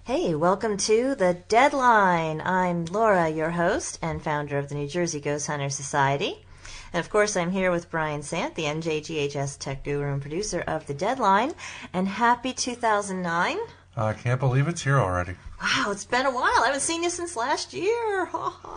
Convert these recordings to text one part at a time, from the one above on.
Hey, welcome to The Deadline. I'm Laura, your host and founder of the New Jersey Ghost Hunter Society. And of course, I'm here with Brian Sant, the NJGHS tech guru and producer of The Deadline. And happy 2009. I can't believe it's here already. Wow, it's been a while. I haven't seen you since last year.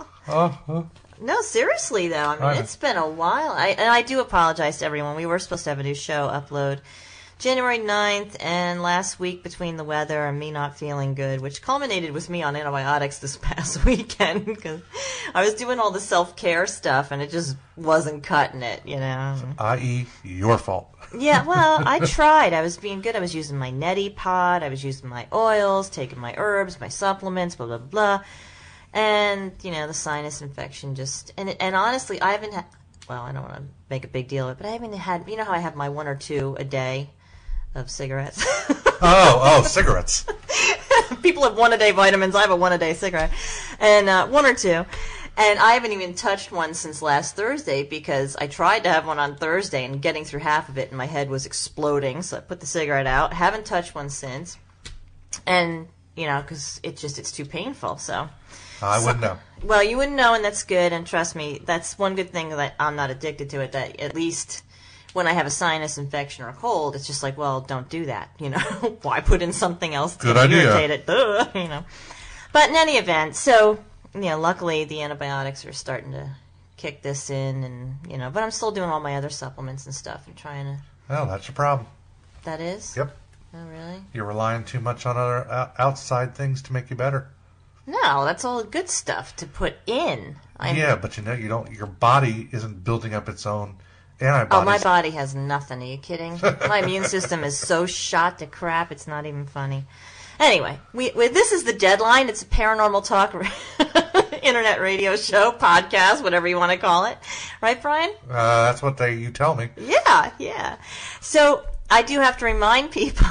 No, seriously, though. I mean, it's been a while. And I do apologize to everyone. We were supposed to have a new show upload January 9th, and last week between the weather and me not feeling good, which culminated with me on antibiotics this past weekend because I was doing all the self-care stuff and it just wasn't cutting it, you know. I.e., your fault. Yeah, well, I tried. I was being good. I was using my neti pot. I was using my oils, taking my herbs, my supplements, blah, blah, blah. And, you know, the sinus infection just... And honestly, I haven't had... Well, I don't want to make a big deal of it, but I haven't had... You know how I have my one or two a day of cigarettes? Cigarettes. People have one-a-day vitamins. I have a one-a-day cigarette. And one or two. And I haven't even touched one since last Thursday because I tried to have one on Thursday and getting through half of it and my head was exploding. So I put the cigarette out. Haven't touched one since. And, you know, because it's too painful. So I wouldn't know. Well, you wouldn't know, and that's good. And trust me, that's one good thing that I'm not addicted to it, that at least when I have a sinus infection or a cold, it's just like, well, don't do that, you know. Why put in something else to irritate it? Duh, you know. But in any event, so, you know, luckily the antibiotics are starting to kick this in, and, you know, but I'm still doing all my other supplements and stuff and trying to... Well, that's your problem. That is? Yep. Oh, really? You're relying too much on other outside things to make you better. No, that's all good stuff to put in. Yeah, but you know, your body isn't building up its own antibodies. Oh, my body has nothing. Are you kidding? My immune system is so shot to crap, it's not even funny. Anyway, this is The Deadline. It's a paranormal talk internet radio show, podcast, whatever you want to call it. Right, Brian? That's what you tell me. Yeah. So I do have to remind people...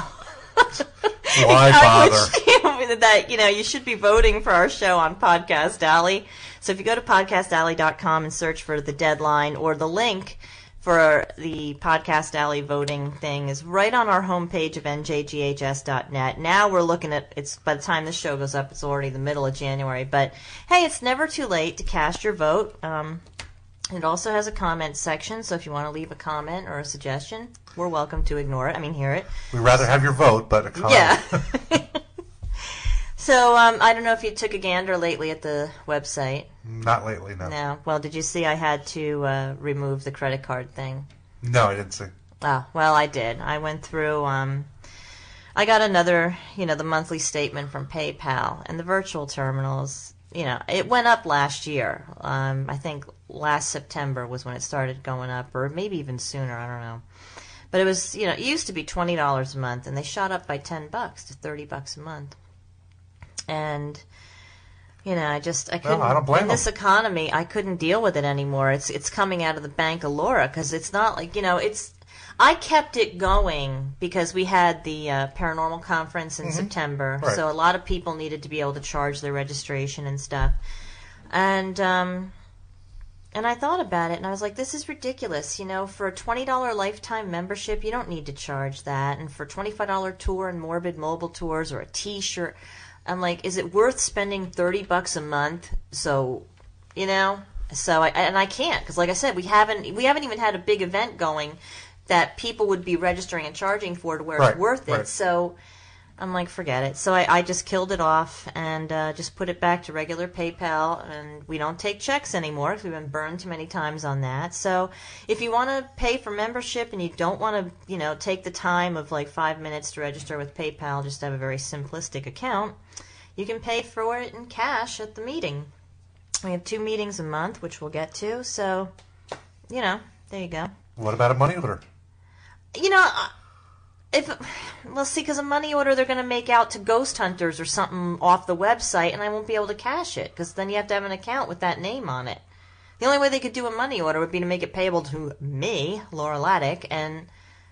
Why bother? That, you know, you should be voting for our show on Podcast Alley. So if you go to podcastalley.com and search for The Deadline, or the link for the Podcast Alley voting thing is right on our homepage of njghs.net. Now we're looking at, by the time this show goes up, it's already the middle of January. But hey, it's never too late to cast your vote. It also has a comment section, so if you want to leave a comment or a suggestion, we're welcome to ignore it. I mean, hear it. We'd rather have your vote, but a comment. Yeah. So, I don't know if you took a gander lately at the website. Not lately, no. No. Well, did you see I had to remove the credit card thing? No, I didn't see. Oh, well, I did. I went through, I got another, you know, the monthly statement from PayPal, and the virtual terminals, you know, it went up last year. I think last September was when it started going up, or maybe even sooner, I don't know. But it was, you know, it used to be $20 a month, and they shot up by $10 to $30 a month. And, you know, I couldn't, well, I don't blame in this economy, I couldn't deal with it anymore. It's coming out of the bank of Laura, because it's not like, you know, I kept it going because we had the paranormal conference in September, right. So a lot of people needed to be able to charge their registration and stuff. And I thought about it, and I was like, this is ridiculous. You know, for a $20 lifetime membership, you don't need to charge that. And for a $25 tour and Morbid Mobile Tours or a T-shirt, I'm like, is it worth spending $30 a month? So, you know, I can't, because like I said, we haven't even had a big event going that people would be registering and charging for to where it's worth it. So I'm like, forget it. So I just killed it off and just put it back to regular PayPal, and we don't take checks anymore because we've been burned too many times on that. So if you want to pay for membership and you don't want to, you know, take the time of like 5 minutes to register with PayPal, just have a very simplistic account, you can pay for it in cash at the meeting. We have 2 meetings a month, which we'll get to. So, you know, there you go. What about a money order? You know, because a money order they're going to make out to ghost hunters or something off the website, and I won't be able to cash it because then you have to have an account with that name on it. The only way they could do a money order would be to make it payable to me, Laura Laddick, and,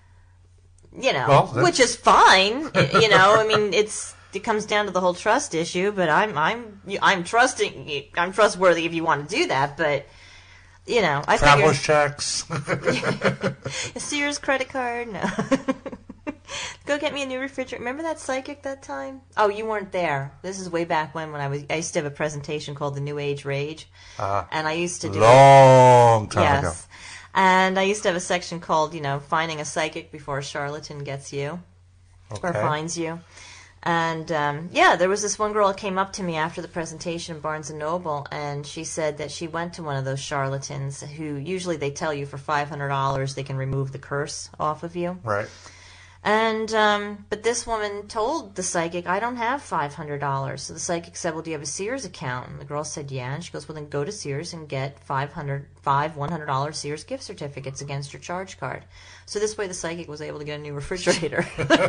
you know, which is fine. You know, I mean, it comes down to the whole trust issue, but I'm trustworthy if you want to do that, but you know, I Traveler's checks. A Sears credit card, no. go get me a new refrigerator. Remember that psychic that time? Oh, you weren't there. This is way back when I used to have a presentation called The New Age Rage. And I used to do long time ago. Yes. And I used to have a section called, finding a psychic before a charlatan gets you. Or finds you. And, there was this one girl that came up to me after the presentation in Barnes & Noble, and she said that she went to one of those charlatans who usually they tell you for $500 they can remove the curse off of you. Right. And, but this woman told the psychic, I don't have $500. So the psychic said, well, do you have a Sears account? And the girl said, yeah. And she goes, well, then go to Sears and get five $100 Sears gift certificates against your charge card. So this way the psychic was able to get a new refrigerator.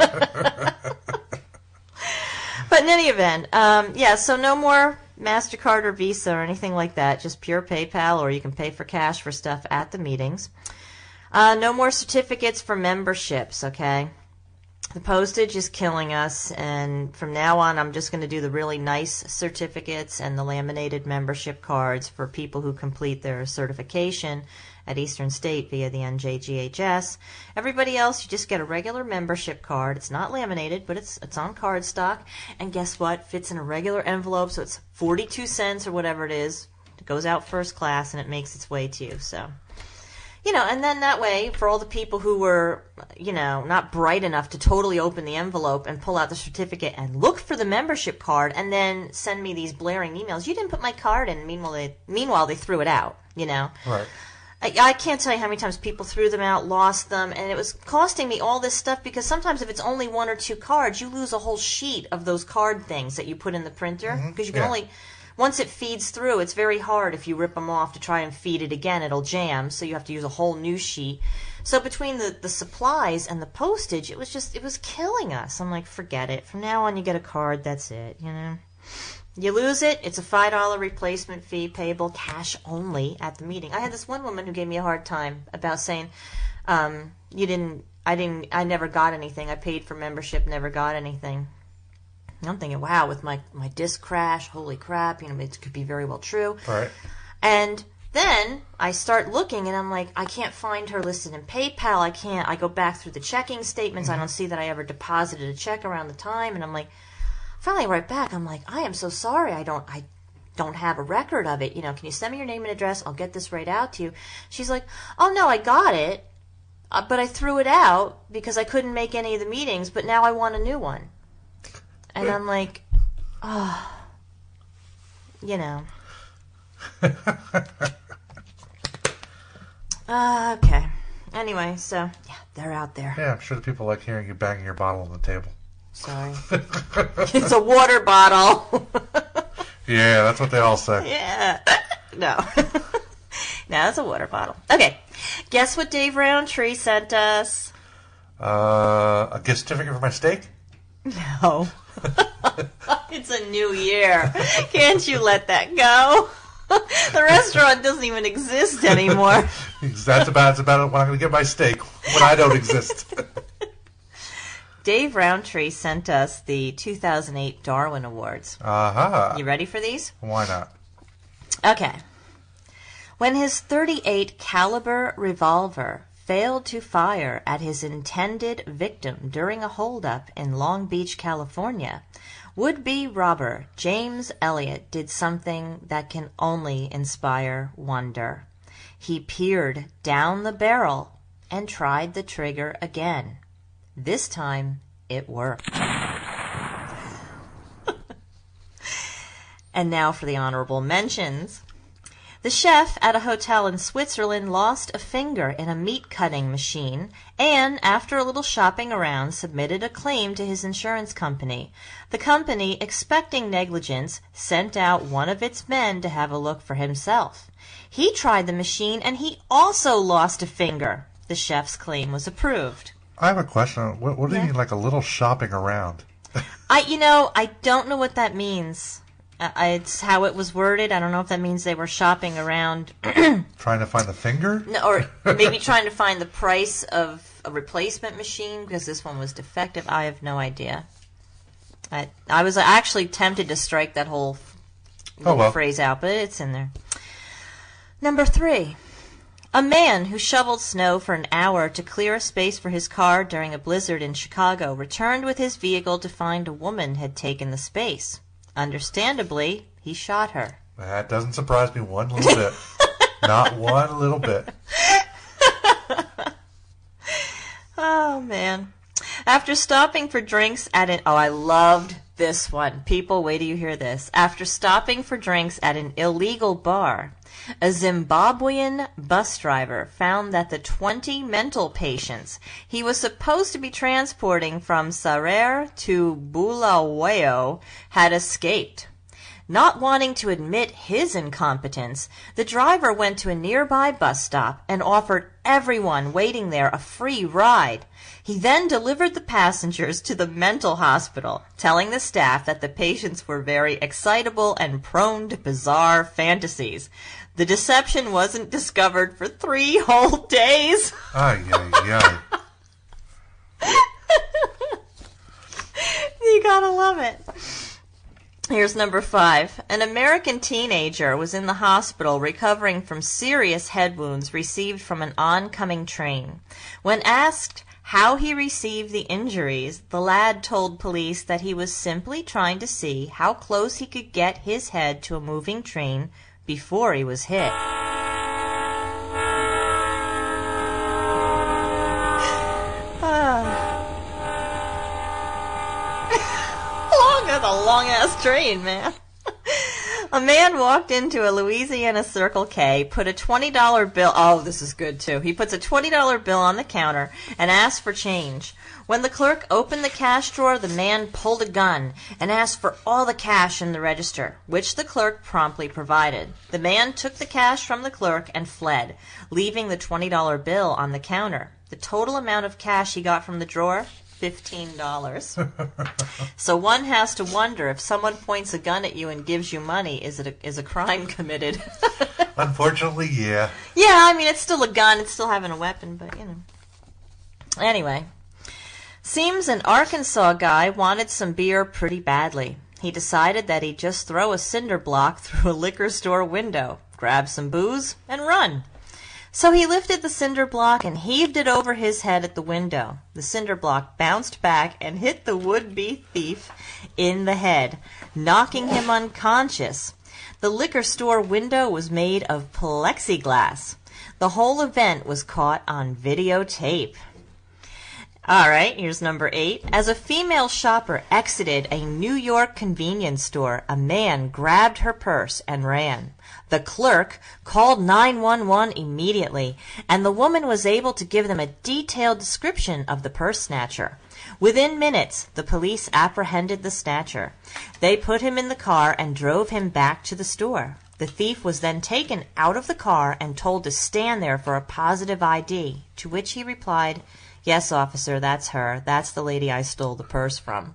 But in any event, so no more MasterCard or Visa or anything like that, just pure PayPal, or you can pay for cash for stuff at the meetings. No more certificates for memberships, okay? The postage is killing us, and from now on I'm just going to do the really nice certificates and the laminated membership cards for people who complete their certification at Eastern State via the NJGHS. Everybody else, you just get a regular membership card. It's not laminated, but it's on cardstock. And guess what? Fits in a regular envelope, so it's 42 cents or whatever it is. It goes out first class, and it makes its way to you. So, and then that way, for all the people who were, not bright enough to totally open the envelope and pull out the certificate and look for the membership card and then send me these blaring emails, you didn't put my card in. Meanwhile, they threw it out, Right. I can't tell you how many times people threw them out, lost them, and it was costing me all this stuff because sometimes if it's only one or two cards, you lose a whole sheet of those card things that you put in the printer because you can only, once it feeds through, it's very hard if you rip them off to try and feed it again, it'll jam, so you have to use a whole new sheet. So between the supplies and the postage, it was killing us. I'm like, forget it. From now on, you get a card, that's it, You lose it, it's a $5 replacement fee payable cash only at the meeting. I had this one woman who gave me a hard time about saying, I never got anything. I paid for membership, never got anything. And I'm thinking, wow, with my disc crash, holy crap, it could be very well true. Right. And then I start looking and I'm like, I can't find her listed in PayPal. I go back through the checking statements. I don't see that I ever deposited a check around the time. And I'm like, finally, right back, I'm like, I am so sorry. I don't have a record of it. Can you send me your name and address? I'll get this right out to you. She's like, oh, no, I got it, but I threw it out because I couldn't make any of the meetings, but now I want a new one. And I'm like, oh, okay. Anyway, so, yeah, they're out there. Yeah, I'm sure the people like hearing you banging your bottle on the table. Sorry. It's a water bottle. Yeah, that's what they all say. Yeah. No. No, it's a water bottle. Okay. Guess what Dave Roundtree sent us? A gift certificate for my steak? No. It's a new year. Can't you let that go? The restaurant doesn't even exist anymore. That's about when I'm going to get my steak, when I don't exist. Dave Roundtree sent us the 2008 Darwin Awards. Uh-huh. You ready for these? Why not? Okay. When his .38 caliber revolver failed to fire at his intended victim during a holdup in Long Beach, California, would-be robber James Elliott did something that can only inspire wonder. He peered down the barrel and tried the trigger again. This time, it worked. And now for the honorable mentions. The chef at a hotel in Switzerland lost a finger in a meat-cutting machine and, after a little shopping around, submitted a claim to his insurance company. The company, expecting negligence, sent out one of its men to have a look for himself. He tried the machine and he also lost a finger. The chef's claim was approved. I have a question. What do you mean, like a little shopping around? I don't know what that means. It's how it was worded. I don't know if that means they were shopping around. Trying to find the finger? No, or maybe trying to find the price of a replacement machine because this one was defective. I have no idea. I was actually tempted to strike that whole phrase out, but it's in there. Number 3. A man who shoveled snow for an hour to clear a space for his car during a blizzard in Chicago returned with his vehicle to find a woman had taken the space. Understandably, he shot her. That doesn't surprise me one little bit. Not one little bit. Oh, man. After stopping for drinks at an... Oh, I loved this one. People, wait till you hear this. After stopping for drinks at an illegal bar, a Zimbabwean bus driver found that the 20 mental patients he was supposed to be transporting from Sarare to Bulawayo had escaped. Not wanting to admit his incompetence, the driver went to a nearby bus stop and offered everyone waiting there a free ride. He then delivered the passengers to the mental hospital, telling the staff that the patients were very excitable and prone to bizarre fantasies. The deception wasn't discovered for 3 whole days. Ay, ay, ay. You gotta love it. Here's number 5. An American teenager was in the hospital recovering from serious head wounds received from an oncoming train. When asked how he received the injuries, the lad told police that he was simply trying to see how close he could get his head to a moving train before he was hit. That's a long-ass train, man. A man walked into a Louisiana Circle K, put a $20 bill... Oh, this is good, too. He puts a $20 bill on the counter and asked for change. When the clerk opened the cash drawer, the man pulled a gun and asked for all the cash in the register, which the clerk promptly provided. The man took the cash from the clerk and fled, leaving the $20 bill on the counter. The total amount of cash he got from the drawer... $15. So one has to wonder, if someone points a gun at you and gives you money, is a crime committed? Unfortunately, yeah. Yeah, I mean, it's still a gun. It's still having a weapon, but, you know. Anyway. Seems an Arkansas guy wanted some beer pretty badly. He decided that he'd just throw a cinder block through a liquor store window, grab some booze, and run. So he lifted the cinder block and heaved it over his head at the window. The cinder block bounced back and hit the would-be thief in the head, knocking him unconscious. The liquor store window was made of plexiglass. The whole event was caught on videotape. All right, here's number 8. As a female shopper exited a New York convenience store, a man grabbed her purse and ran. The clerk called 911 immediately, and the woman was able to give them a detailed description of the purse snatcher. Within minutes, the police apprehended the snatcher. They put him in the car and drove him back to the store. The thief was then taken out of the car and told to stand there for a positive ID, to which he replied, "Yes, officer, that's her. That's the lady I stole the purse from."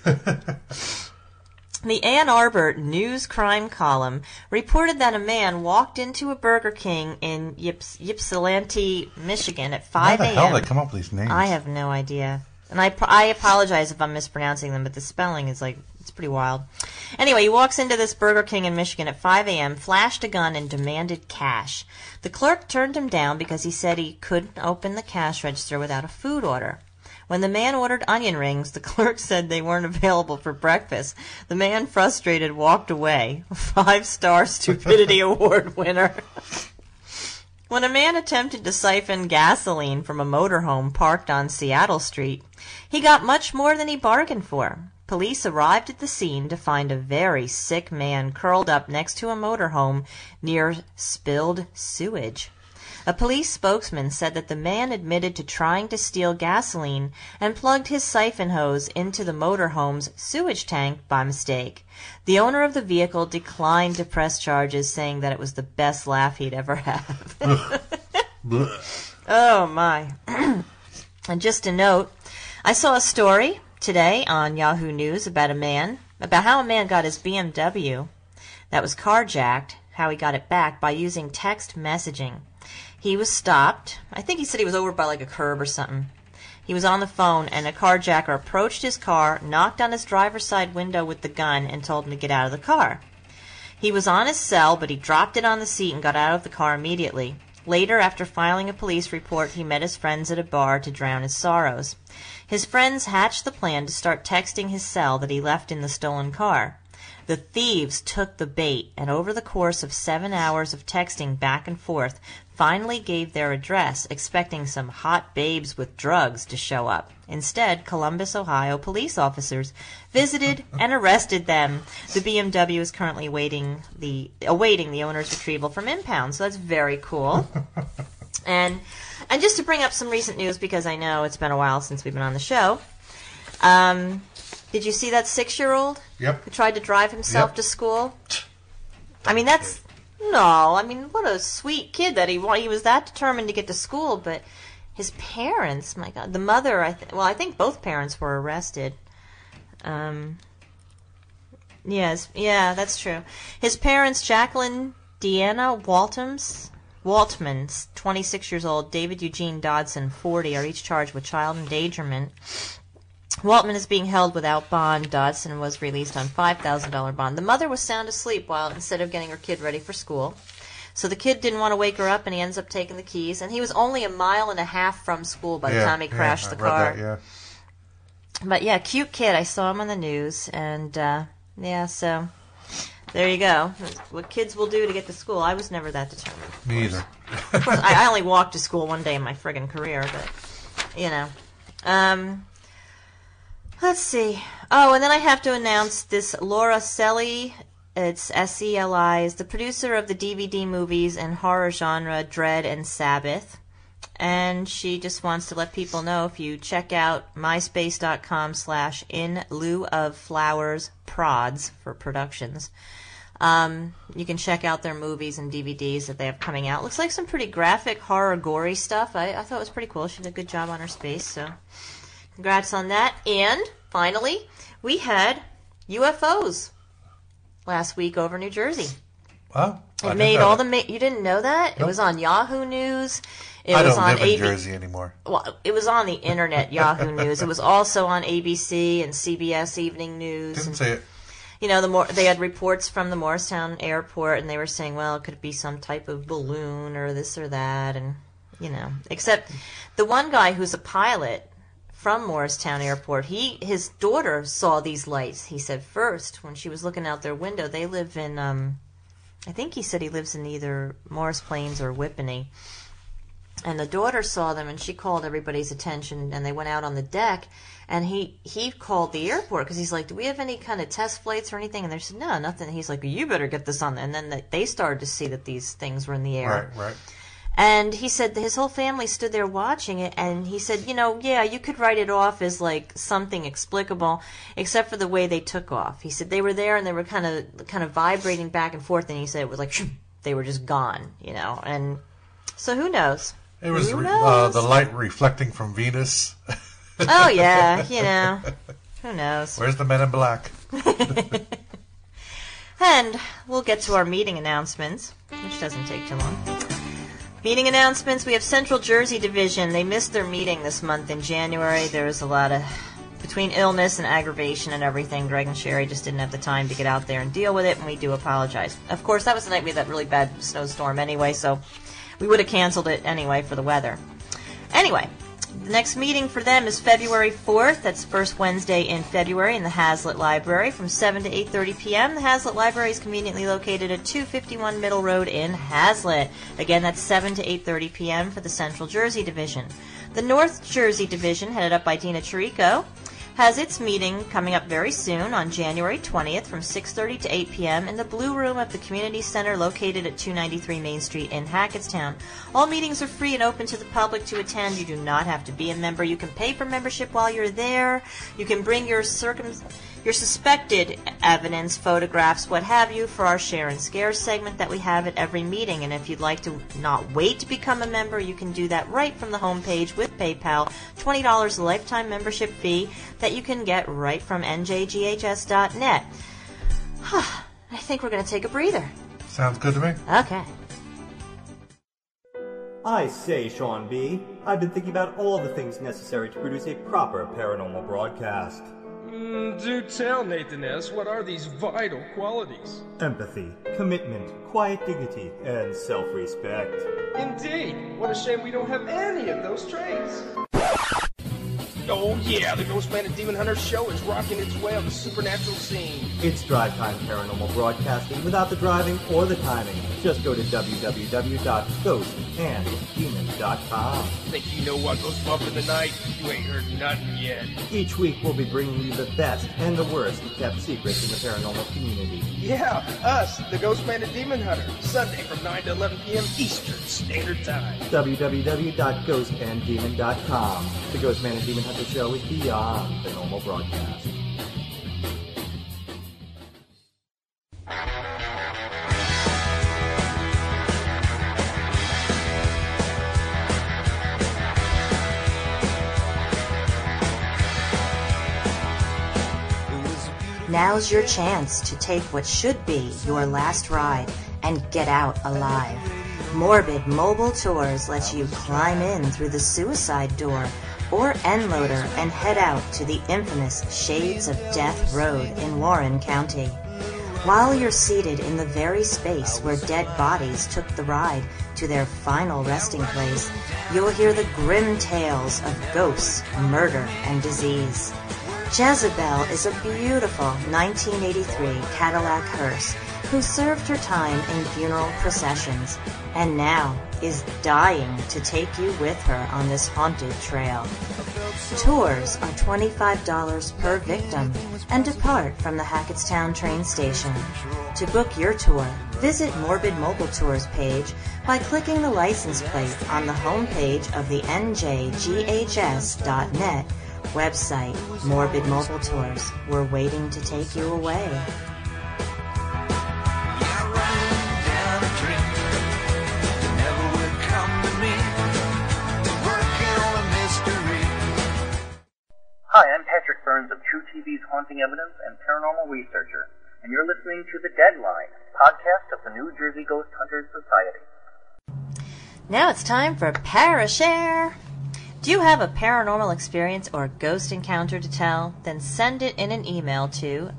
The Ann Arbor News Crime column reported that a man walked into a Burger King in Ypsilanti, Michigan at 5 a.m. How the hell did they come up with these names? I have no idea. And I apologize if I'm mispronouncing them, but the spelling is it's pretty wild. Anyway, he walks into this Burger King in Michigan at 5 a.m., flashed a gun, and demanded cash. The clerk turned him down because he said he couldn't open the cash register without a food order. When the man ordered onion rings, the clerk said they weren't available for breakfast. The man, frustrated, walked away. 5-star stupidity award winner. When a man attempted to siphon gasoline from a motorhome parked on Seattle Street, he got much more than he bargained for. Police arrived at the scene to find a very sick man curled up next to a motorhome near spilled sewage. A police spokesman said that the man admitted to trying to steal gasoline and plugged his siphon hose into the motorhome's sewage tank by mistake. The owner of the vehicle declined to press charges, saying that it was the best laugh he'd ever had. Oh, my. And just a note, I saw a story today on Yahoo News about how a man got his BMW that was carjacked, how he got it back by using text messaging. He was stopped. I think he said he was over by a curb or something. He was on the phone, and a carjacker approached his car, knocked on his driver's side window with the gun, and told him to get out of the car. He was on his cell, but he dropped it on the seat and got out of the car immediately. Later, after filing a police report, he met his friends at a bar to drown his sorrows. His friends hatched the plan to start texting his cell that he left in the stolen car. The thieves took the bait, and over the course of 7 hours of texting back and forth, finally gave their address, expecting some hot babes with drugs to show up. Instead, Columbus, Ohio police officers visited and arrested them. The BMW is currently awaiting the owner's retrieval from impound, so that's very cool. And just to bring up some recent news, because I know it's been a while since we've been on the show, did you see that 6-year-old Yep. who tried to drive himself to school? I mean, what a sweet kid that he was that determined to get to school, but his parents, my God, the mother, I think both parents were arrested. Yes, yeah, that's true. His parents, Jacqueline Deanna Waltman, 26 years old, David Eugene Dodson, 40, are each charged with child endangerment. Waltman is being held without bond. Dodson was released on $5,000 bond. The mother was sound asleep instead of getting her kid ready for school. So the kid didn't want to wake her up, and he ends up taking the keys. And he was only a mile and a half from school by the time he crashed the car. That, But yeah, cute kid. I saw him on the news, and so there you go. What kids will do to get to school. I was never that determined. Me either. Of course, I only walked to school one day in my friggin' career, but let's see. Oh, and then I have to announce this Laura Selly. It's S-E-L-I, is the producer of the DVD movies and horror genre Dread and Sabbath. And she just wants to let people know, if you check out myspace.com/in-lieu-of-flowers-prods for productions, you can check out their movies and DVDs that they have coming out. Looks like some pretty graphic, horror, gory stuff. I thought it was pretty cool. She did a good job on her space, so congrats on that. And finally, we had UFOs last week over New Jersey. Wow. It made all the... You didn't know that? Nope. It was on Yahoo News. I don't live in Jersey anymore. Well, it was on the internet, Yahoo News. It was also on ABC and CBS Evening News. Didn't say it. You know, they had reports from the Morristown airport, and they were saying, well, it could be some type of balloon or this or that, and, except the one guy who's a pilot from Morristown Airport, his daughter saw these lights. He said first, when she was looking out their window, they live in, I think he said he lives in either Morris Plains or Whippany. And the daughter saw them, and she called everybody's attention, and they went out on the deck, and he called the airport, because he's like, do we have any kind of test flights or anything? And they said, no, nothing. He's like, you better get this on. And then they started to see that these things were in the air. Right. And he said his whole family stood there watching it, and he said, you could write it off as like something explicable, except for the way they took off. He said they were there, and they were kind of vibrating back and forth, and he said it was like, they were just gone, and so who knows? It was the light reflecting from Venus. Oh, yeah, who knows? Where's the Men in Black? And we'll get to our meeting announcements, which doesn't take too long. Meeting announcements, we have Central Jersey Division. They missed their meeting this month in January. There was a lot of, between illness and aggravation and everything, Greg and Sherry just didn't have the time to get out there and deal with it, and we do apologize. Of course, that was the night we had that really bad snowstorm anyway, so we would have canceled it anyway for the weather. Anyway, the next meeting for them is February 4th. That's first Wednesday in February in the Hazlitt Library from 7 to 8:30 p.m. The Hazlitt Library is conveniently located at 251 Middle Road in Hazlitt. Again, that's 7 to 8:30 p.m. for the Central Jersey Division. The North Jersey Division, headed up by Dina Chirico, has its meeting coming up very soon on January 20th from 6:30 to 8 p.m. in the Blue Room of the Community Center located at 293 Main Street in Hackettstown. All meetings are free and open to the public to attend. You do not have to be a member. You can pay for membership while you're there. You can bring your suspected evidence, photographs, what have you, for our Share and Scare segment that we have at every meeting. And if you'd like to not wait to become a member, you can do that right from the homepage with PayPal. $20 a lifetime membership fee that you can get right from njghs.net. I think we're going to take a breather. Sounds good to me. Okay. I say, Sean B., I've been thinking about all the things necessary to produce a proper paranormal broadcast. Do tell, Nathan S., what are these vital qualities? Empathy, commitment, quiet dignity, and self-respect. Indeed. What a shame we don't have any of those traits. Oh yeah, the Ghostman and Demon Hunter show is rocking its way on the supernatural scene. It's Drive Time Paranormal Broadcasting without the driving or the timing. Just go to www.ghostanddemon.com. Think you know what goes bump in the night? You ain't heard nothing yet. Each week we'll be bringing you the best and the worst kept secrets in the paranormal community. Yeah, us, the Ghostman and Demon Hunter, Sunday from 9 to 11 p.m. Eastern Standard Time. www.ghostandemon.com. The Ghostman and Demon Hunter show is beyond the normal broadcast. Now's your chance to take what should be your last ride and get out alive. Morbid Mobile Tours lets you climb in through the suicide door or end loader and head out to the infamous Shades of Death Road in Warren County. While you're seated in the very space where dead bodies took the ride to their final resting place, you'll hear the grim tales of ghosts, murder, and disease. Jezebel is a beautiful 1983 Cadillac hearse who served her time in funeral processions and now is dying to take you with her on this haunted trail. Tours are $25 per victim and depart from the Hackettstown train station. To book your tour, visit Morbid Mobile Tours page by clicking the license plate on the homepage of the njghs.net website. Morbid Mobile Tours. We're waiting to take you away. Hi, I'm Patrick Burns of True TV's Haunting Evidence and Paranormal Researcher, and you're listening to The Deadline, podcast of the New Jersey Ghost Hunters Society. Now it's time for Parashare. Do you have a paranormal experience or ghost encounter to tell? Then send it in an email to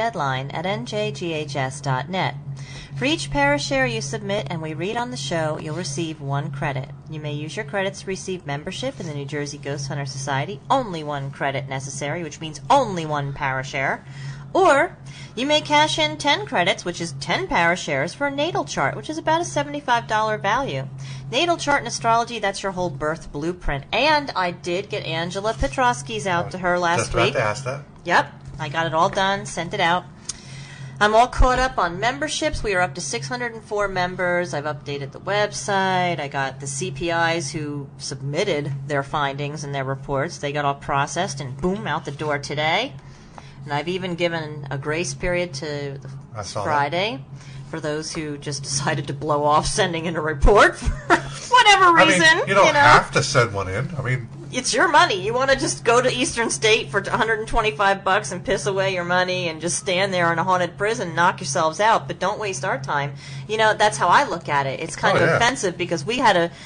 thedeadline@njghs.net. For each Parashare you submit and we read on the show, you'll receive 1 credit. You may use your credits to receive membership in the New Jersey Ghost Hunter Society. Only 1 credit necessary, which means only 1 Parashare. Or you may cash in 10 credits, which is 10 Parashares, for a natal chart, which is about a $75 value. Natal chart in astrology, that's your whole birth blueprint. And I did get Angela Petrosky's out to her last week. Just about to ask that. Yep, I got it all done, sent it out. I'm all caught up on memberships. We are up to 604 members. I've updated the website. I got the CPIs who submitted their findings and their reports. They got all processed and boom, out the door today. And I've even given a grace period to Friday for those who just decided to blow off sending in a report for whatever reason. I mean, you don't have to send one in. I mean, it's your money. You want to just go to Eastern State for $125 and piss away your money and just stand there in a haunted prison and knock yourselves out, but don't waste our time. You know, that's how I look at it. It's kind of offensive because we had to,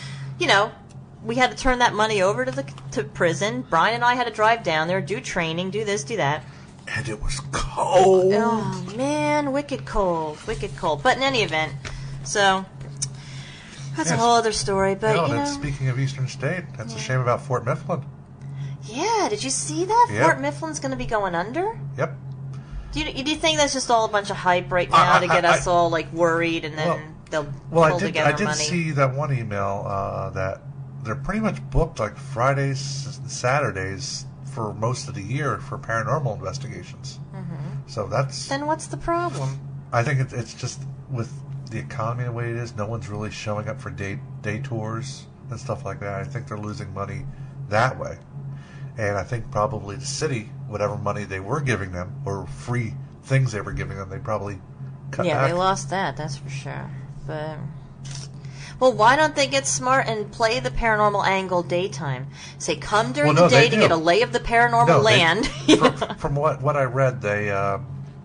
we had to turn that money over to prison. Brian and I had to drive down there, do training, do this, do that. And it was cold. Oh, man, wicked cold. But in any event, so that's a whole other story. But, speaking of Eastern State, that's a shame about Fort Mifflin. Yeah, did you see that? Yep. Fort Mifflin's going to be going under? Yep. Do you think that's just all a bunch of hype right now to get us all, worried and then they'll pull together money? I did see that one email that they're pretty much booked, Fridays and Saturdays for most of the year for paranormal investigations. Mm-hmm. So that's... Then what's the problem? I think it's just with the economy the way it is, no one's really showing up for day tours and stuff like that. I think they're losing money that way. And I think probably the city, whatever money they were giving them, or free things they were giving them, they probably cut back. Yeah, they lost that's for sure. But... Well, why don't they get smart and play the paranormal angle daytime? Say, come during the day to get a lay of the paranormal land. From what I read, they are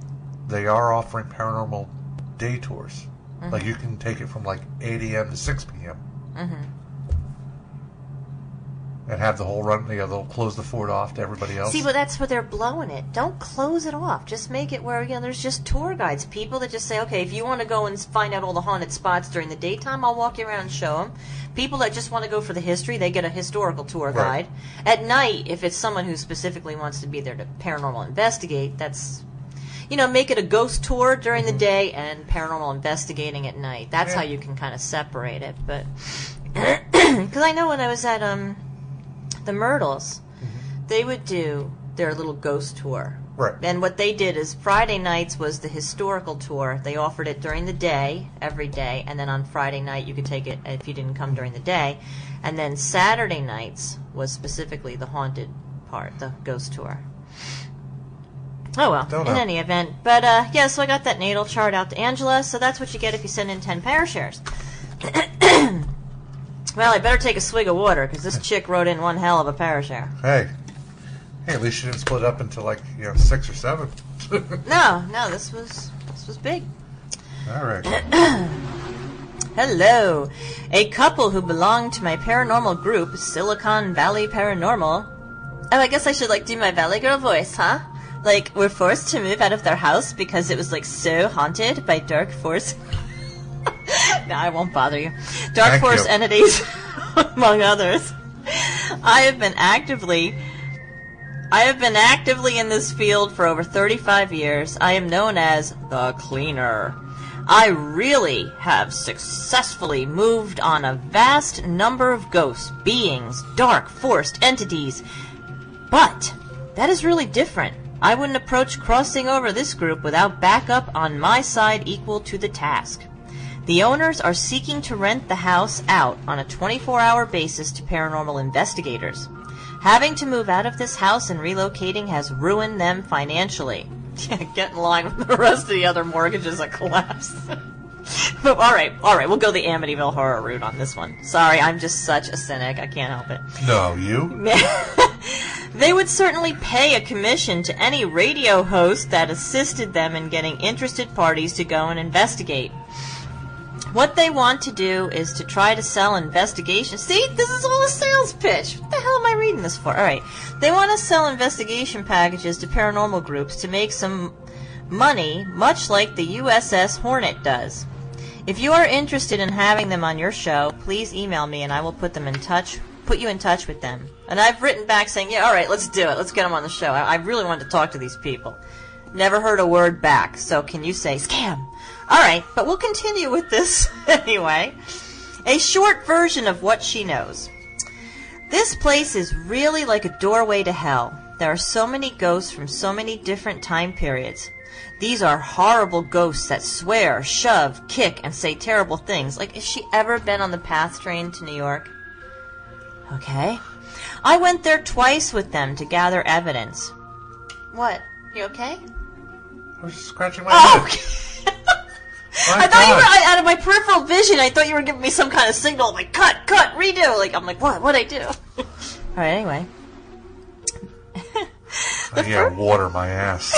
offering paranormal day tours. Mm-hmm. You can take it from 8 a.m. to 6 p.m. Mm-hmm. and have the whole run. They'll close the fort off to everybody else. See, but that's where they're blowing it. Don't close it off. Just make it where, there's just tour guides, people that just say, okay, if you want to go and find out all the haunted spots during the daytime, I'll walk you around and show them. People that just want to go for the history, they get a historical tour guide. At night, if it's someone who specifically wants to be there to paranormal investigate, that's, make it a ghost tour during the day and paranormal investigating at night. That's how you can kind of separate it. But because I know when I was at the Myrtles, they would do their little ghost tour. Right. And what they did is Friday nights was the historical tour. They offered it during the day, every day, and then on Friday night you could take it if you didn't come during the day. And then Saturday nights was specifically the haunted part, the ghost tour. Oh, well, in any event. But, so I got that natal chart out to Angela, so that's what you get if you send in 10 Parashares. Well, I better take a swig of water, because this chick wrote in one hell of a Parashare. Hey, at least you didn't split up into 6 or 7. No, this was big. All right. Hello. A couple who belong to my paranormal group, Silicon Valley Paranormal. Oh, I guess I should do my Valley Girl voice, huh? Were forced to move out of their house because it was so haunted by dark force. No, I won't bother you. Dark force entities, among others. I have been actively in this field for over 35 years. I am known as the Cleaner. I really have successfully moved on a vast number of ghosts, beings, dark forced entities. But that is really different. I wouldn't approach crossing over this group without backup on my side equal to the task. The owners are seeking to rent the house out on a 24-hour basis to paranormal investigators. Having to move out of this house and relocating has ruined them financially. Get in line with the rest of the other mortgages that collapsed. But all right, we'll go the Amityville horror route on this one. Sorry, I'm just such a cynic. I can't help it. No, you? They would certainly pay a commission to any radio host that assisted them in getting interested parties to go and investigate. What they want to do is to try to sell investigation. See, this is all a sales pitch. What the hell am I reading this for? All right. They want to sell investigation packages to paranormal groups to make some money, much like the USS Hornet does. If you are interested in having them on your show, please email me and I will put you in touch with them. And I've written back saying, yeah, all right, let's do it. Let's get them on the show. I really wanted to talk to these people. Never heard a word back. So can you say scam? All right, but we'll continue with this anyway. A short version of what she knows. This place is really like a doorway to hell. There are so many ghosts from so many different time periods. These are horrible ghosts that swear, shove, kick, and say terrible things. Has she ever been on the PATH train to New York? Okay. I went there twice with them to gather evidence. What? You okay? I was just scratching my head. Okay. I thought you were out of my peripheral vision. I thought you were giving me some kind of signal, cut, redo. I'm like, what'd I do? All right, anyway. Water my ass.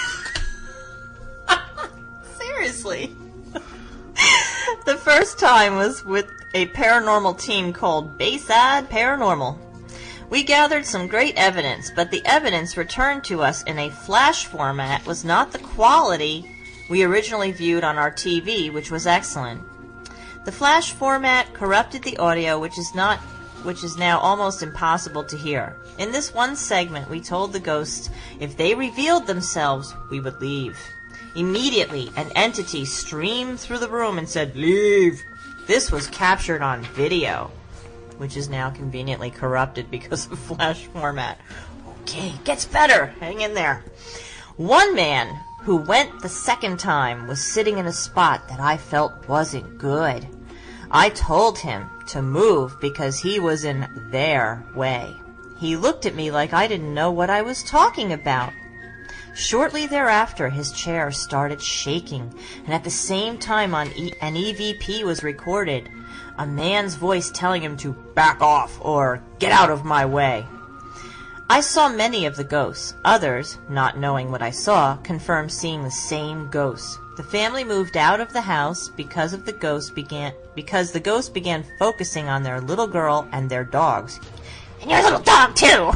Seriously. The first time was with a paranormal team called Bayside Paranormal. We gathered some great evidence, but the evidence returned to us in a flash format was not the quality we originally viewed on our TV, which was excellent. The flash format corrupted the audio, which is now almost impossible to hear. In this one segment, we told the ghosts if they revealed themselves, we would leave. Immediately, an entity streamed through the room and said, "Leave." This was captured on video, which is now conveniently corrupted because of flash format. Okay, gets better. Hang in there. One man who went the second time was sitting in a spot that I felt wasn't good. I told him to move because he was in their way. He looked at me like I didn't know what I was talking about. Shortly thereafter, his chair started shaking, and at the same time an EVP was recorded, a man's voice telling him to back off or get out of my way. I saw many of the ghosts. Others, not knowing what I saw, confirmed seeing the same ghosts. The family moved out of the house because the ghost began focusing on their little girl and their dogs. And your little dog, too.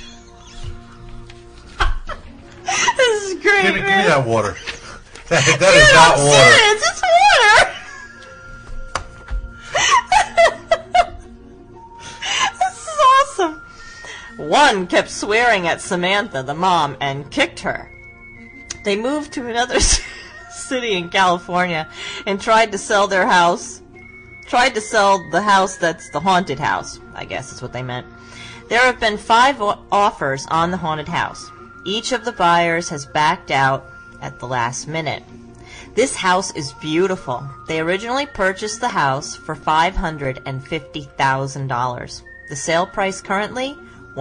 This is great, Give me man. that water. That is not water. It's water. This is awesome. One kept swearing at Samantha, the mom, and kicked her. They moved to another city in California and tried to sell their house. Tried to sell the house that's the haunted house. I guess is what they meant. There have been 5 offers on the haunted house. Each of the buyers has backed out at the last minute. This house is beautiful. They originally purchased the house for $550,000. The sale price currently,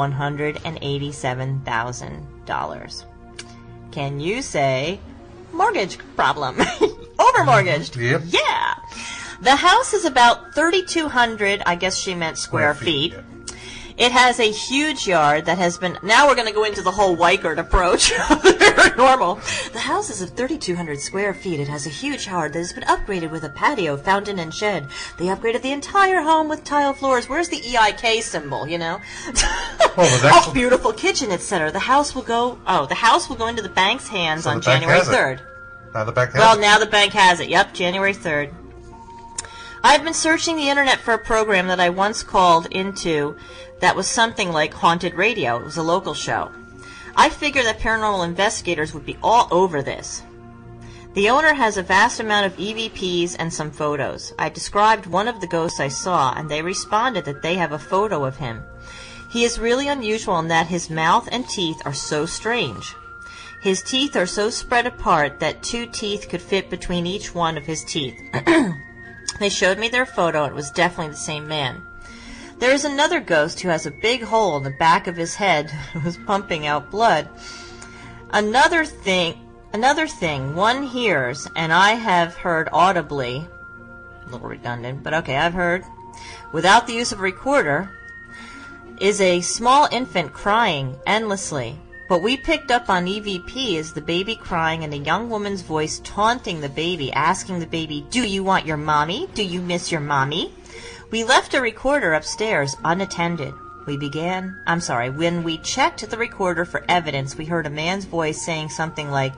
$187,000. Can you say mortgage problem? Over-mortgaged. Yep. Yeah. The house is about 3,200, I guess she meant square feet. Yeah. It has a huge yard that has been... Now we're going to go into the whole Weichert approach. They're normal. The house is of 3,200 square feet. It has a huge yard that has been upgraded with a patio, fountain, and shed. They upgraded the entire home with tile floors. Where's the EIK symbol, you know? Oh, beautiful kitchen, etc. The house will go... Oh, the house will go into the bank's hands on January 3rd. Now the bank has Well, it. now the bank has it. Yep, January 3rd. I've been searching the internet for a program that I once called into that was something like Haunted Radio. It was a local show. I figure that paranormal investigators would be all over this. The owner has a vast amount of EVPs and some photos. I described one of the ghosts I saw, and they responded that they have a photo of him. He is really unusual in that his mouth and teeth are so strange. His teeth are so spread apart that 2 teeth could fit between each one of his teeth. They showed me their photo. It was definitely the same man. There is another ghost who has a big hole in the back of his head who's pumping out blood. Another thing one hears, and I have heard audibly, a little redundant, but okay, I've heard, without the use of a recorder, is a small infant crying endlessly. What we picked up on EVP is the baby crying and a young woman's voice taunting the baby, asking the baby, "Do you want your mommy? Do you miss your mommy?" We left a recorder upstairs unattended. When we checked the recorder for evidence, we heard a man's voice saying something like,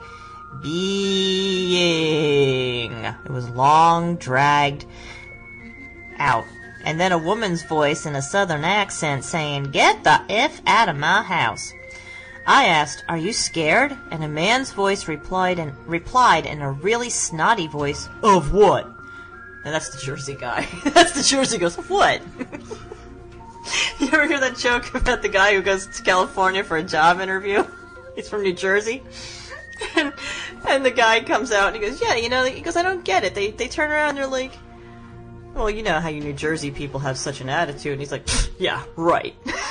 "being." It was long, dragged out. And then a woman's voice in a southern accent saying, "Get the F out of my house." I asked, "Are you scared?" And a man's voice replied in a really snotty voice, "Of what?" And that's the Jersey guy. That's the Jersey goes, "Of what?" You ever hear that joke about the guy who goes to California for a job interview? He's from New Jersey. And the guy comes out and he goes, "Yeah, you know," he goes, "I don't get it. They turn around and they're like, well, you know how you New Jersey people have such an attitude." And he's like, "Yeah, right."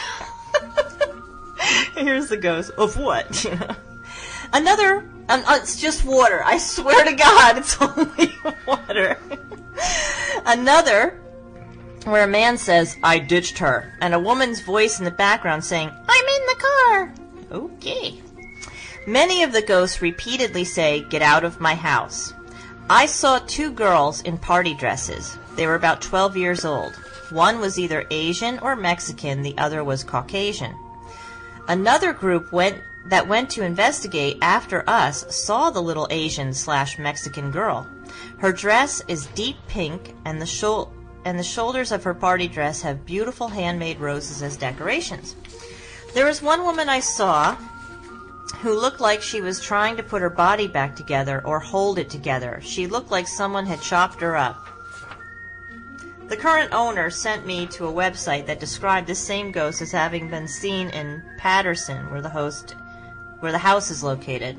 Here's the ghost. "Of what?" Another, it's just water. I swear to God, it's only water. Another, where a man says, "I ditched her," and a woman's voice in the background saying, "I'm in the car." Okay. Many of the ghosts repeatedly say, "Get out of my house." I saw 2 girls in party dresses. They were about 12 years old. One was either Asian or Mexican, the other was Caucasian. Another group that went to investigate after us saw the little Asian/Mexican girl. Her dress is deep pink, and the shoulders of her party dress have beautiful handmade roses as decorations. There was one woman I saw who looked like she was trying to put her body back together or hold it together. She looked like someone had chopped her up. The current owner sent me to a website that described this same ghost as having been seen in Patterson, where the house is located.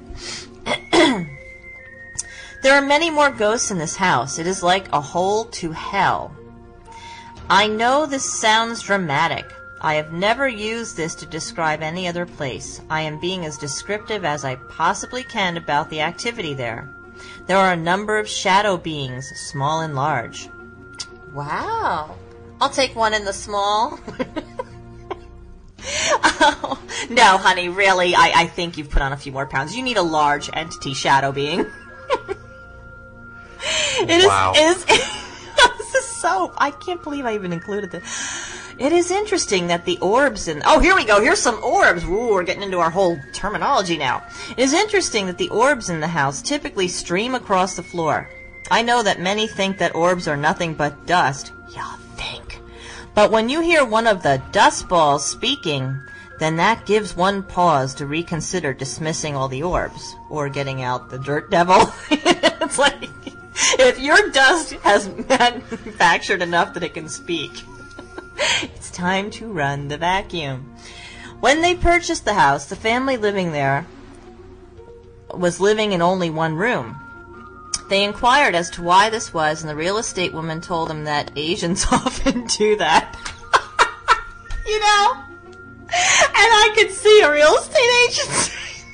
There are many more ghosts in this house. It is like a hole to hell. I know this sounds dramatic. I have never used this to describe any other place. I am being as descriptive as I possibly can about the activity there. There are a number of shadow beings, small and large. Wow. I'll take one in the small. Oh, no, honey, really, I think you've put on a few more pounds. You need a large entity shadow being. Wow. This is soap. I can't believe I even included this. It is interesting that the orbs in... Oh, here we go. Here's some orbs. Ooh, we're getting into our whole terminology now. It is interesting that the orbs in the house typically stream across the floor. I know that many think that orbs are nothing but dust. Yeah, think. But when you hear one of the dust balls speaking, then that gives one pause to reconsider dismissing all the orbs or getting out the dirt devil. It's like, if your dust has manufactured enough that it can speak, it's time to run the vacuum. When they purchased the house, the family living there was living in only one room. They inquired as to why this was, and the real estate woman told them that Asians often do that. You know? And I could see a real estate agent.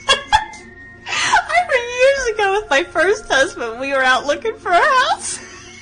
I remember years ago with my first husband, we were out looking for a house.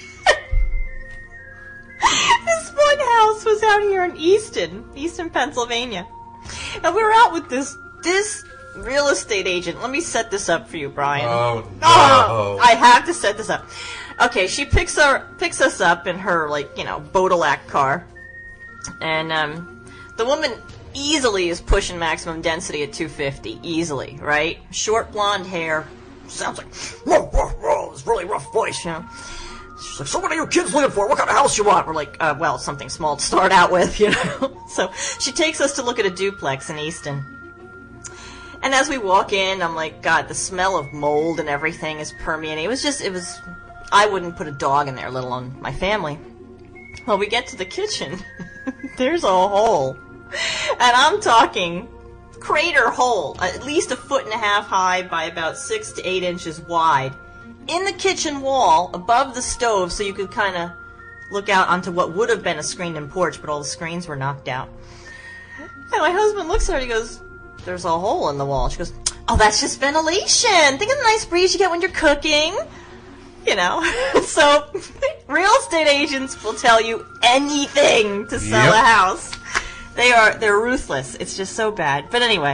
This one house was out here in Easton, Pennsylvania. And we were out with this real estate agent. Let me set this up for you, Brian. Oh, no. Oh, I have to set this up. Okay, she picks us up in her, Bodelac car. And the woman easily is pushing maximum density at 250. Easily, right? Short blonde hair. Sounds like, this really rough voice, you know. She's like, so what are your kids looking for? What kind of house you want? We're like, well, something small to start out with, you know. So she takes us to look at a duplex in Easton. And as we walk in, I'm like, God, the smell of mold and everything is permeating. I wouldn't put a dog in there, let alone my family. Well, we get to the kitchen. There's a hole. And I'm talking crater hole, at least 1.5 feet high by about 6 to 8 inches wide, in the kitchen wall above the stove, so you could kind of look out onto what would have been a screened-in porch, but all the screens were knocked out. And my husband looks at her and he goes, there's a hole in the wall. She goes, oh, that's just ventilation. Think of the nice breeze you get when you're cooking. You know, so real estate agents will tell you anything to sell a house. They're ruthless. It's just so bad. But anyway,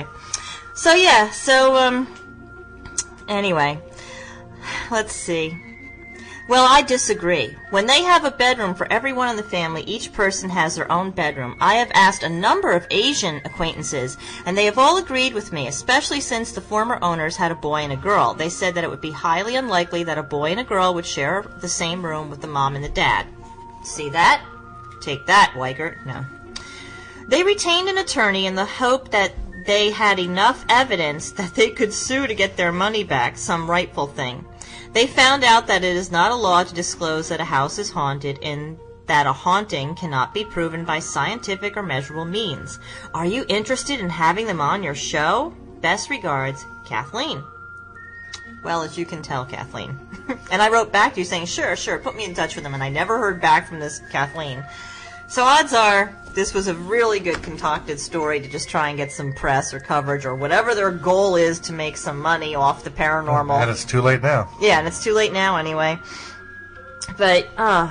anyway, let's see. Well, I disagree. When they have a bedroom for everyone in the family, each person has their own bedroom. I have asked a number of Asian acquaintances, and they have all agreed with me, especially since the former owners had a boy and a girl. They said that it would be highly unlikely that a boy and a girl would share the same room with the mom and the dad. See that? Take that, Weigert. No. They retained an attorney in the hope that they had enough evidence that they could sue to get their money back, some rightful thing. They found out that it is not a law to disclose that a house is haunted and that a haunting cannot be proven by scientific or measurable means. Are you interested in having them on your show? Best regards, Kathleen. Well, as you can tell, Kathleen. And I wrote back to you saying, sure, put me in touch with them, and I never heard back from this Kathleen. So odds are this was a really good concocted story to just try and get some press or coverage or whatever their goal is to make some money off the paranormal. And it's too late now. Yeah, and it's too late now anyway. But,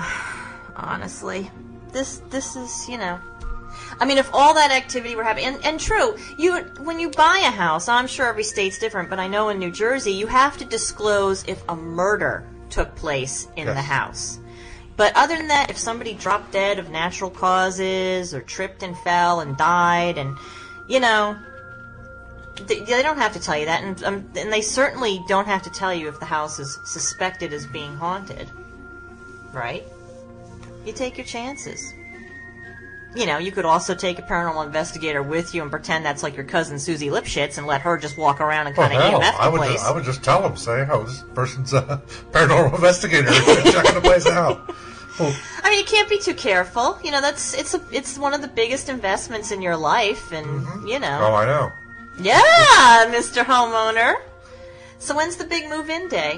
honestly, this is, you know... I mean, if all that activity were happening... And true, when you buy a house, I'm sure every state's different, but I know in New Jersey, you have to disclose if a murder took place in the house. But other than that, if somebody dropped dead of natural causes or tripped and fell and died, and, you know, they don't have to tell you that. And they certainly don't have to tell you if the house is suspected as being haunted. Right? You take your chances. You know, you could also take a paranormal investigator with you and pretend that's like your cousin Susie Lipschitz and let her just walk around and kind of EMF the place. I would just tell them, say, oh, this person's a paranormal investigator checking the place out. Well, I mean, you can't be too careful. You know, it's one of the biggest investments in your life, and, you know. Oh, I know. Yeah, Mr. Homeowner. So when's the big move-in day?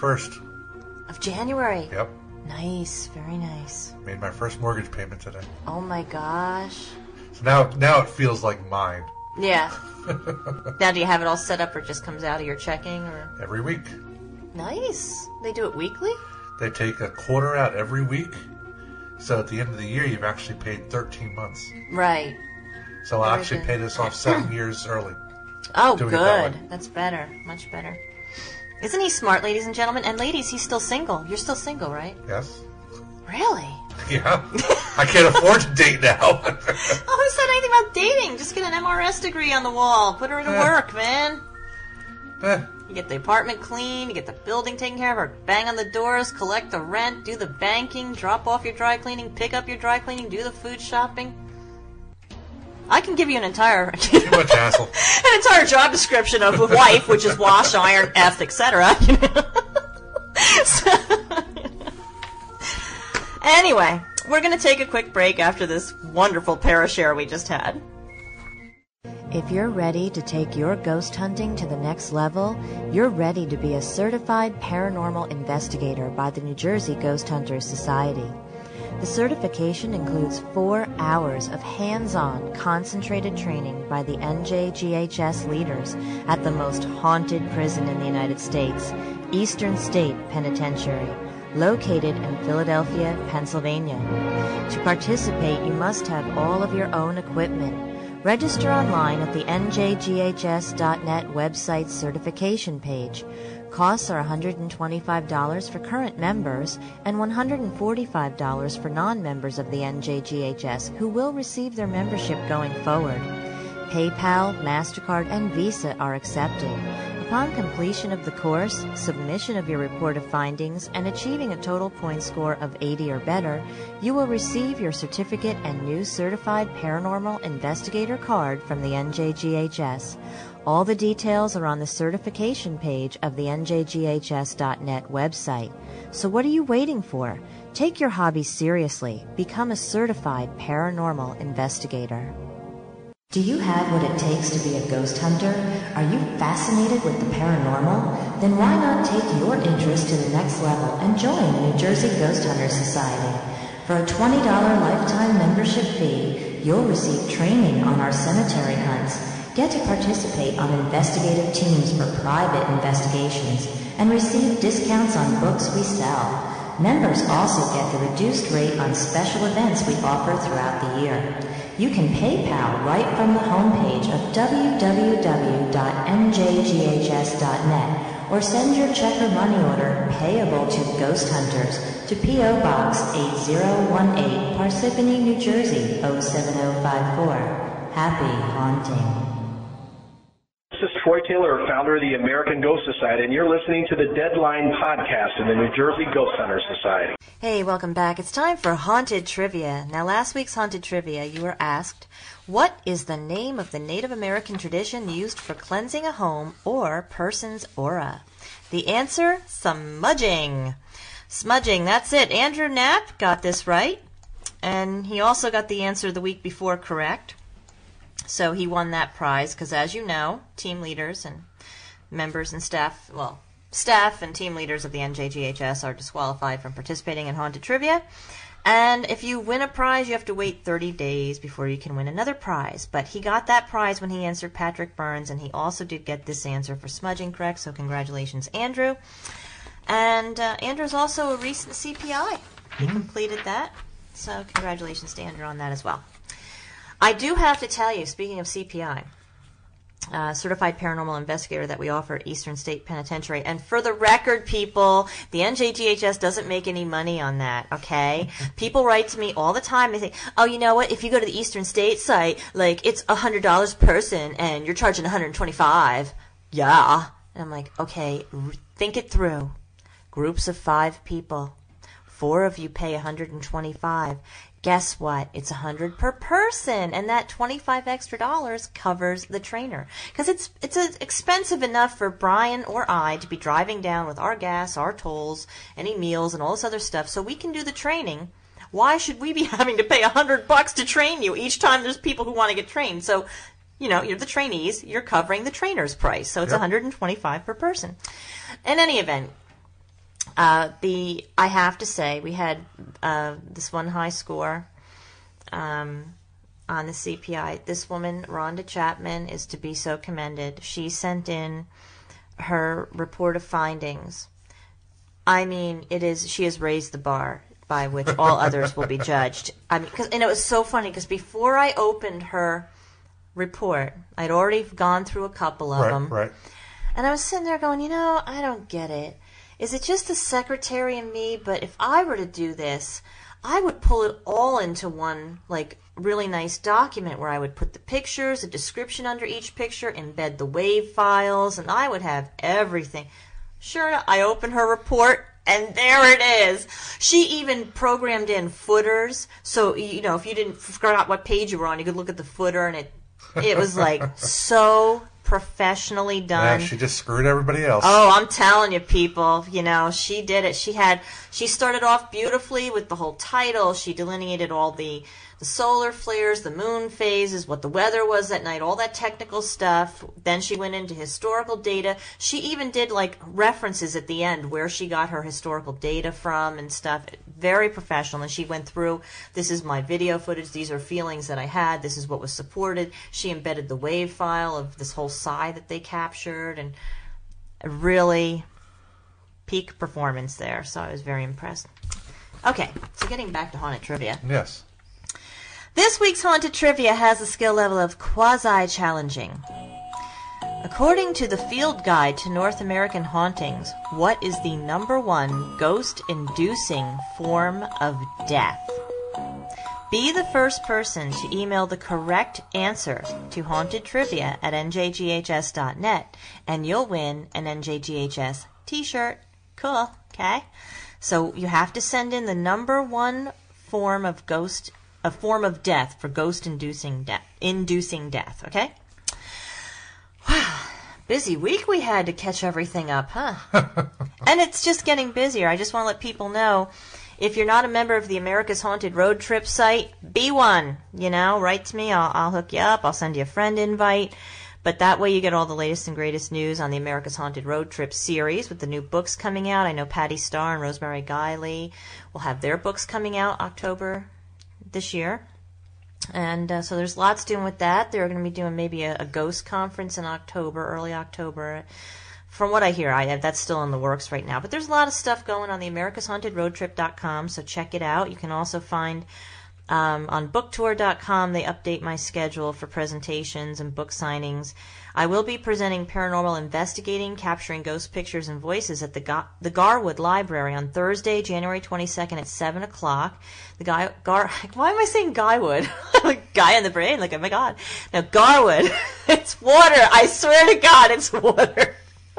31st. Of January. Yep. Nice, very nice. Made my first mortgage payment today. Oh my gosh. So now it feels like mine. Yeah. Now do you have it all set up or it just comes out of your checking? Or Every week. Nice. They do it weekly? They take a quarter out every week. So at the end of the year, you've actually paid 13 months. Right. So I'll actually pay this off 7 years early. Oh, good. That's better. Much better. Isn't he smart, ladies and gentlemen? And ladies, he's still single. You're still single, right? Yes. Really? Yeah. I can't afford to date now. Oh, who said anything about dating? Just get an MRS degree on the wall. Put her to work, man. You get the apartment clean, you get the building taken care of, or bang on the doors, collect the rent, do the banking, drop off your dry cleaning, pick up your dry cleaning, do the food shopping. I can give you an entire Too much hassle. an entire job description of a wife, which is wash, iron, F, etc. Anyway, we're going to take a quick break after this wonderful parashare we just had. If you're ready to take your ghost hunting to the next level, you're ready to be a certified paranormal investigator by the New Jersey Ghost Hunters Society. The certification includes 4 hours of hands-on, concentrated training by the NJGHS leaders at the most haunted prison in the United States, Eastern State Penitentiary, located in Philadelphia, Pennsylvania. To participate, you must have all of your own equipment. Register online at the njghs.net website certification page. Costs are $125 for current members and $145 for non-members of the NJGHS who will receive their membership going forward. PayPal, MasterCard, and Visa are accepted. Upon completion of the course, submission of your report of findings, and achieving a total point score of 80 or better, you will receive your certificate and new Certified Paranormal Investigator card from the NJGHS. All the details are on the certification page of the njghs.net website. So what are you waiting for? Take your hobby seriously. Become a certified paranormal investigator. Do you have what it takes to be a ghost hunter? Are you fascinated with the paranormal? Then why not take your interest to the next level and join the New Jersey Ghost Hunters Society? For a $20 lifetime membership fee, you'll receive training on our cemetery hunts, get to participate on investigative teams for private investigations, and receive discounts on books we sell. Members also get the reduced rate on special events we offer throughout the year. You can PayPal right from the homepage of www.njghs.net or send your check or money order payable to Ghost Hunters to P.O. Box 8018, Parsippany, New Jersey 07054. Happy haunting. This is Troy Taylor, founder of the American Ghost Society, and you're listening to the Deadline podcast in the New Jersey Ghost Hunters Society. Hey, welcome back. It's time for Haunted Trivia. Now, last week's Haunted Trivia, you were asked, what is the name of the Native American tradition used for cleansing a home or person's aura? The answer, smudging. Smudging, that's it. Andrew Knapp got this right, and he also got the answer the week before correct. So he won that prize because, as you know, team leaders and members and staff and team leaders of the NJGHS are disqualified from participating in Haunted Trivia. And if you win a prize, you have to wait 30 days before you can win another prize. But he got that prize when he answered Patrick Burns, and he also did get this answer for smudging correct, so congratulations, Andrew. And Andrew's also a recent CPI. He completed that, so congratulations to Andrew on that as well. I do have to tell you, speaking of CPI, Certified Paranormal Investigator that we offer at Eastern State Penitentiary, and for the record, people, the NJGHS doesn't make any money on that, okay? People write to me all the time, they say, oh, you know what, if you go to the Eastern State site, like, it's $100 per person, and you're charging $125. Yeah. And I'm like, okay, think it through. Groups of 5 people. 4 of you pay $125. Guess what? It's $100 per person, and that $25 extra covers the trainer. Because it's expensive enough for Brian or I to be driving down with our gas, our tolls, any meals, and all this other stuff, so we can do the training. Why should we be having to pay $100 to train you each time there's people who want to get trained? So, you know, you're the trainees, you're covering the trainer's price, so it's $125 per person. In any event, I have to say, we had this one high score on the CPI. This woman, Rhonda Chapman, is to be so commended. She sent in her report of findings. I mean, she has raised the bar by which all others will be judged. I mean, and it was so funny because before I opened her report, I'd already gone through a couple of them. Right. And I was sitting there going, I don't get it. Is it just the secretary and me? But if I were to do this, I would pull it all into one, like, really nice document where I would put the pictures, a description under each picture, embed the WAV files, and I would have everything. Sure enough, I open her report, and there it is. She even programmed in footers, so, you know, if you didn't forgot what page you were on, you could look at the footer, and it was, like, so professionally done. Yeah, she just screwed everybody else. Oh, I'm telling you, people, you know, she did it. She started off beautifully with the whole title. She delineated all the solar flares, the moon phases, what the weather was that night, all that technical stuff. Then she went into historical data. She even did, like, references at the end where she got her historical data from and stuff. Very professional. And she went through, this is my video footage, these are feelings that I had, this is what was supported. She embedded the WAV file of this whole psi that they captured, and really peak performance there. So I was very impressed. Okay, so getting back to Haunted Trivia. Yes. This week's Haunted Trivia has a skill level of quasi-challenging. According to the Field Guide to North American Hauntings, what is the #1 ghost-inducing form of death? Be the first person to email the correct answer to hauntedtrivia@njghs.net, and you'll win an NJGHS t-shirt. Cool, okay? So you have to send in the #1 form of death for ghost-inducing death, okay? Wow, busy week we had to catch everything up, huh? And it's just getting busier. I just want to let people know, if you're not a member of the America's Haunted Road Trip site, be one. You know, write to me. I'll hook you up. I'll send you a friend invite. But that way you get all the latest and greatest news on the America's Haunted Road Trip series with the new books coming out. I know Patty Starr and Rosemary Guiley will have their books coming out October this year. And so there's lots doing with that. They're going to be doing maybe a ghost conference in October, early October. From what I hear, that's still in the works right now. But there's a lot of stuff going on the americashauntedroadtrip.com, so check it out. You can also find on booktour.com, they update my schedule for presentations and book signings. I will be presenting Paranormal Investigating, Capturing Ghost Pictures and Voices at the Garwood Library on Thursday, January 22nd at 7 o'clock. Why am I saying Guywood? Like guy in the brain, like, oh my God. No, Garwood. It's water. I swear to God, it's water.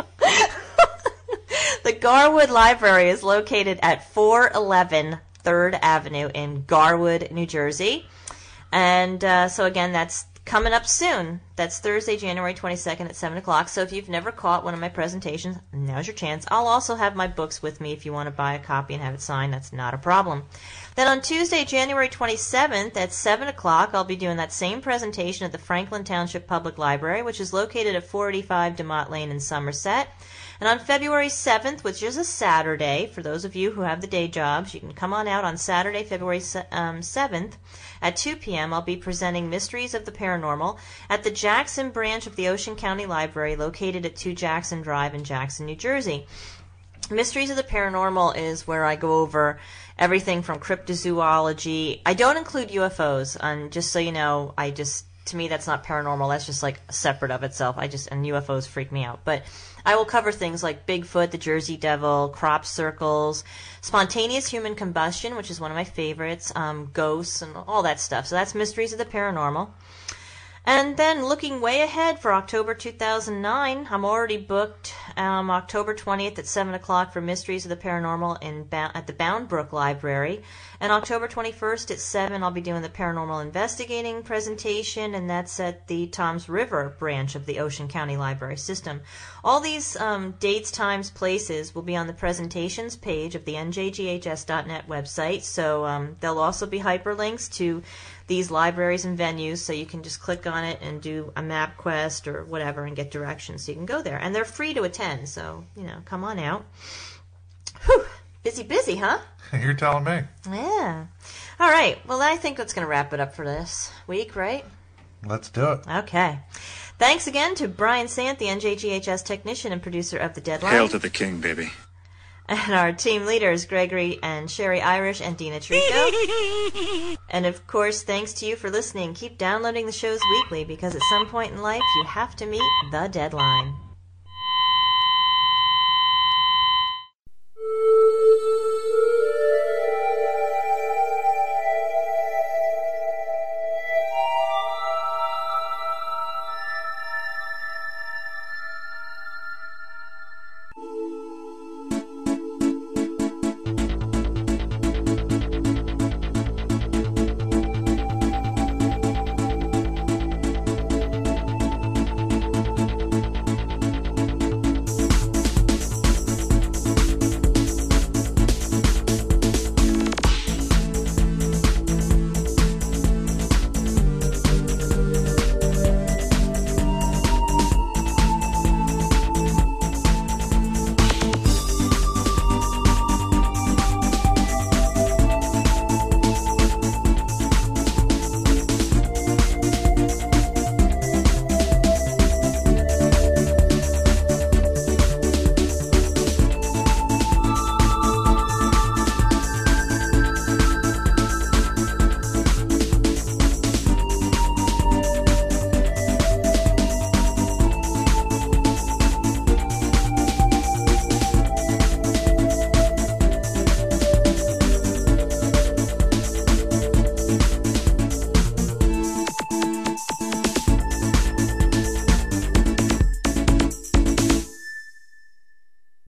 The Garwood Library is located at 411 3rd Avenue in Garwood, New Jersey. And so again, that's coming up soon. That's Thursday, January 22nd at 7 o'clock. So if you've never caught one of my presentations, now's your chance. I'll also have my books with me if you want to buy a copy and have it signed. That's not a problem. Then on Tuesday, January 27th at 7 o'clock, I'll be doing that same presentation at the Franklin Township Public Library, which is located at 485 DeMott Lane in Somerset. And on February 7th, which is a Saturday, for those of you who have the day jobs, you can come on out on Saturday, February 7th at 2 p.m. I'll be presenting Mysteries of the Paranormal at the Jackson branch of the Ocean County Library, located at 2 Jackson Drive in Jackson, New Jersey. Mysteries of the Paranormal is where I go over everything from cryptozoology. I don't include UFOs, and just so you know, to me that's not paranormal, that's just like separate of itself. And UFOs freak me out. But I will cover things like Bigfoot, the Jersey Devil, crop circles, spontaneous human combustion, which is one of my favorites, ghosts, and all that stuff. So that's Mysteries of the Paranormal. And then looking way ahead for October 2009, I'm already booked October 20th at 7 o'clock for Mysteries of the Paranormal at the Bound Brook Library. And October 21st at 7, I'll be doing the Paranormal Investigating presentation, and that's at the Toms River branch of the Ocean County Library System. All these dates, times, places will be on the presentations page of the njghs.net website, so there'll also be hyperlinks to these libraries and venues, so you can just click on it and do a map quest or whatever and get directions so you can go there. And they're free to attend, so, come on out. Whew, busy, huh? You're telling me. Yeah. All right, well, I think that's going to wrap it up for this week, right? Let's do it. Okay. Thanks again to Brian Sant, the NJGHS technician and producer of The Deadline. Hail to the king, baby. And our team leaders, Gregory and Sherry Irish and Dina Trico. And of course, thanks to you for listening. Keep downloading the shows weekly, because at some point in life, you have to meet the deadline.